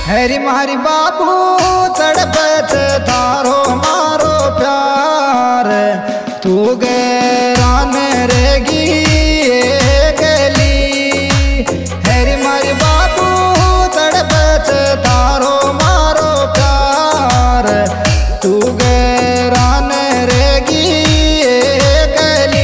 हरी मारी बाबू तड़पत थारो मारो प्यार तू गैरान रहेगी ये गली। हरी मारी बाबू तड़पत थारो मारो प्यार तू गैरान रहेगी ये गली।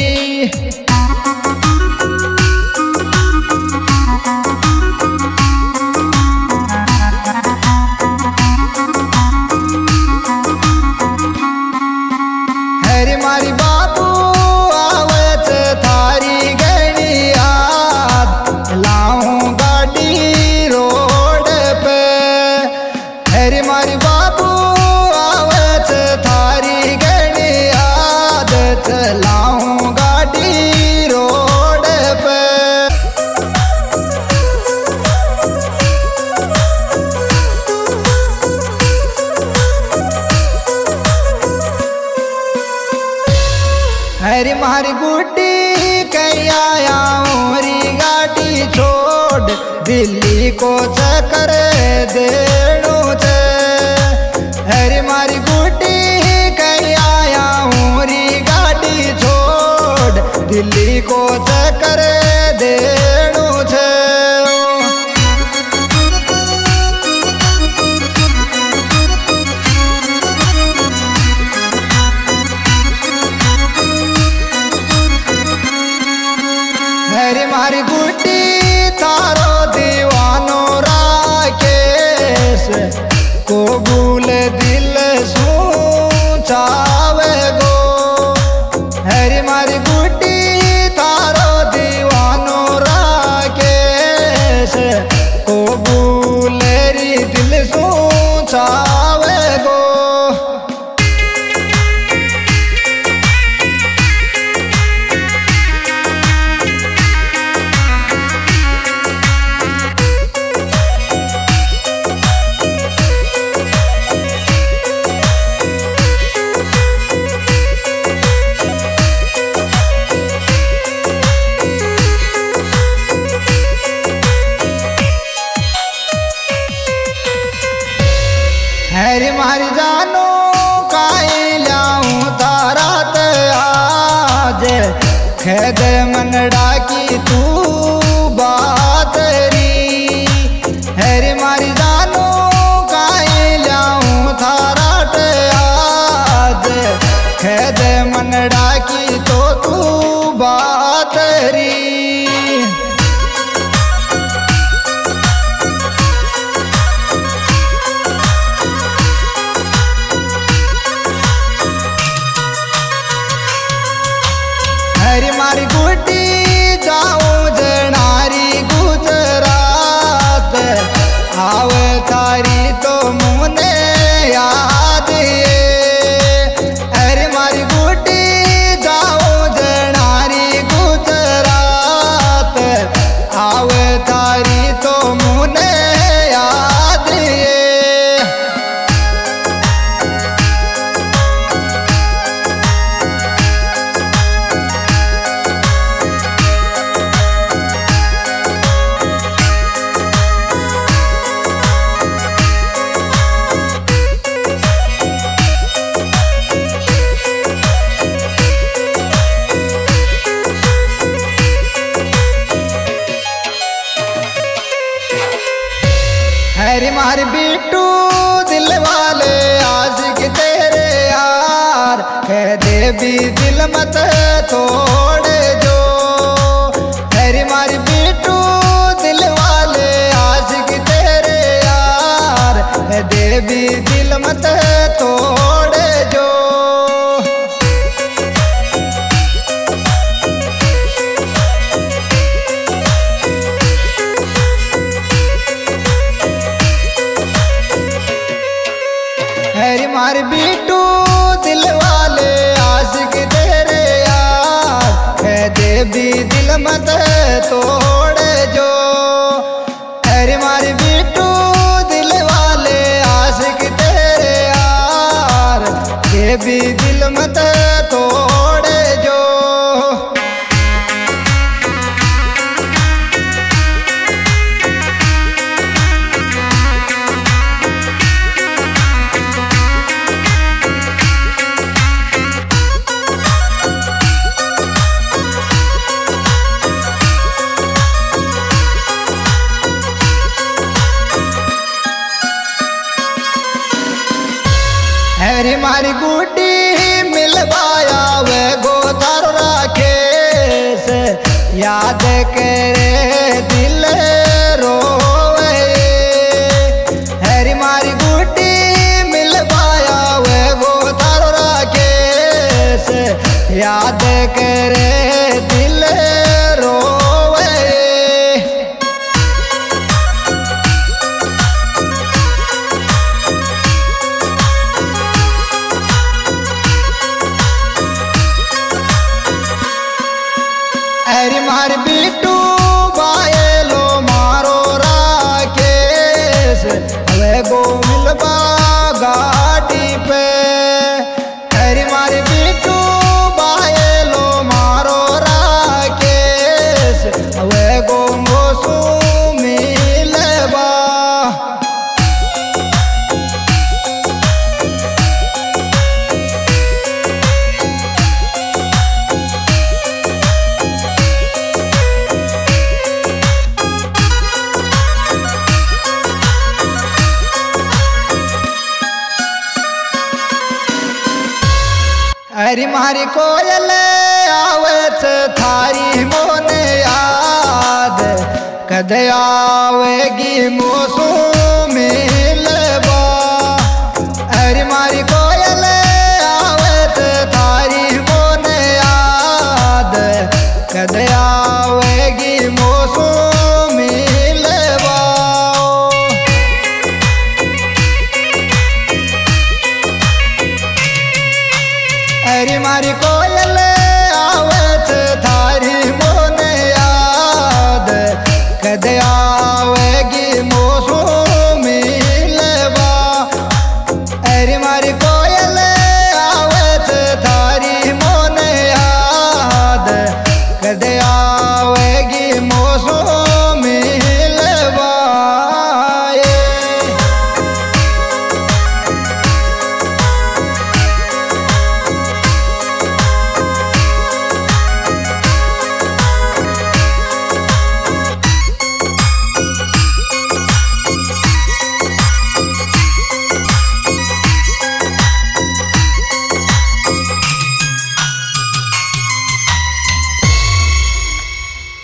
हरी मारी बाबू आवत थारी गणी याद लाऊं गाड़ी रोड पे। हरी मारी बाबू आवत थारी गणी याद चलाऊं गाड़ी रोड पे। हरी मारी गुड्डी कहीं आया री गाड़ी छोड़ दिल्ली को चक्कर देणो छे। हरी मारी गुड्डी कहीं आया री गाड़ी छोड़ दिल्ली को चक्कर देणो छे। हरी मारी गुड्डी तारो दीवानो राकेश को भूल दिल सू चावे गो। हरी मारी गुड्डी तारो दीवानो राकेश को भूल री दिल सू चावे गो। हरी मारी जानो काई लाऊं तारा ते आज खेद मनड़ा की तू बात री। हरी मारी जानो काई लाऊं तारा ते आज खेद मनड़ा की तो तू बात री। हरी मारी गुड्डी जाऊं जनारी गुजरात आव थारी तो मुने याद ये। हरी मारी गुड्डी जाऊं जनारी गुजरात आव थारी तो मुने याद ये। हरी मारी बिट्टू दिल वाले आशिक तेरे यार कह दे भी दिल मत तोड़ जो। हरी मारी बिट्टू दिल वाले आशिक तेरे यार कह दे भी दिल मत तोड़ जो। हरी मारी बिट्टू दिल वाले आशिक तेरे यार कह दे भी दिल मत तोड़ जो। हरी मारी बिट्टू दिल वाले आशिक तेरे यार कह भी दिल मत तोड़ जो। मारी गुड्डी मिलवाया वे गोतार राखे से याद करे दिल रोवे। हरी मारी गुड्डी मिलवाया वे गोतार राखे से याद करे दिल रोवे। अरे मार बिट्टू बायलो मारो राकेश वे गो मिलबा गाड़ी पे। अरे मार बिट्टू बायलो मारो राकेश वे गो मोसू मिलबा। अरे मारी कोयल आवत थारी मोने याद कद आवेगी मोसू मिलबा। अरे मारी कोयल आवत थारी मोने याद कद आवेगी मोसू मिलबा। अरे मारी कोयल आवत थारी मोने याद कद आवेगी मो